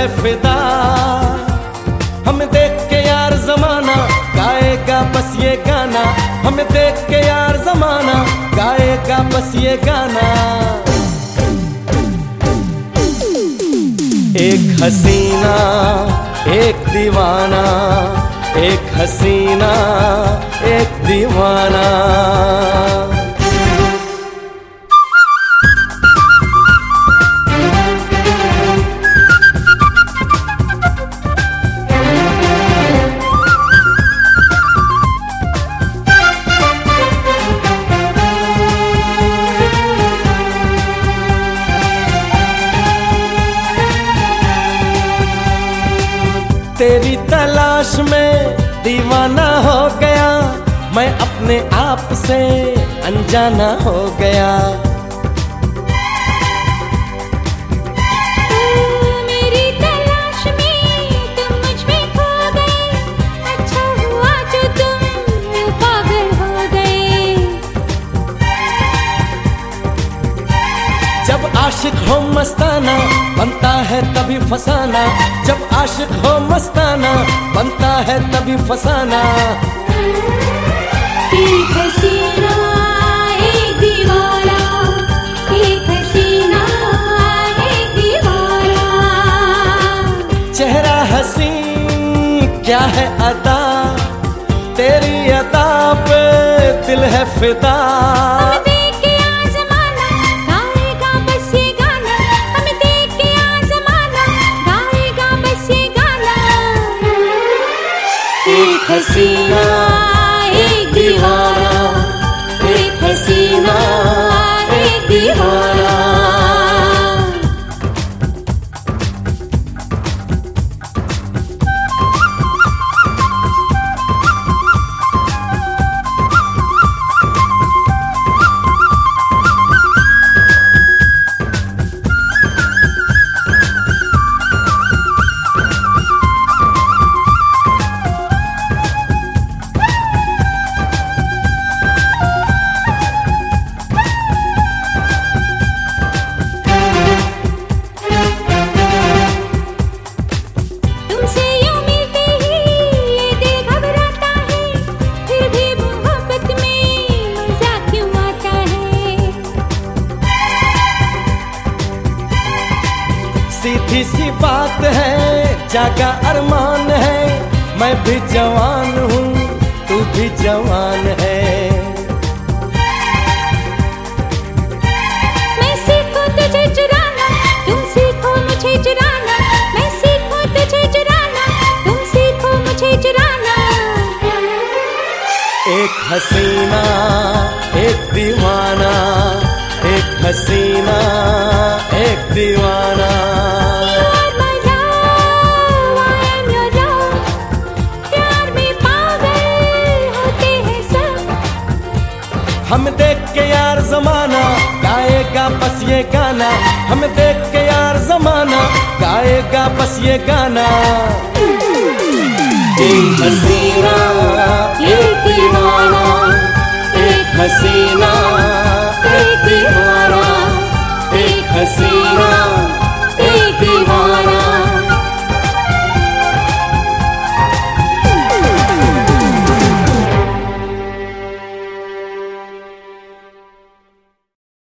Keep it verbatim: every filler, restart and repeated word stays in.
फिदा। हमें देख के यार जमाना गाएगा बस ये गाना, हमें देख के यार जमाना गाएगा बस ये गाना। एक हसीना एक दीवाना, एक हसीना एक दीवाना। तेरी तलाश में दीवाना हो गया, मैं अपने आप से अनजाना हो गया। मेरी तलाश में तुम मुझ में खो गए, अच्छा हुआ जो तुम पागल हो गए। जब आशिक हो मस्ताना बनता है तभी फसाना, जब आशिक हो मस्ताना बनता है तभी फसाना। एक हसीना एक दीवाना, एक हसीना एक दीवाना। चेहरा हसीन क्या है अदा, तेरी अदा पे दिल है फिदा। एक हसीना एक दीवाना, एक हसीना एक दीवाना। सीधी सी बात है जागा अरमान है, मैं भी जवान हूँ तू भी जवान है। मैं सीखूं तुझे चुराना, तुम सीखो मुझे चुराना, मैं सीखूं तुझे चुराना, तुम सीखो मुझे चुराना। एक हसीना एक दीवाना, एक हसीना एक दीवाना। हम देख के यार जमाना गाएगा बस ये गाना, हम देख के यार जमाना गाएगा बस ये गाना। एक हसीना एक दीवाना, एक हसीना एक दीवाना, एक हसीना।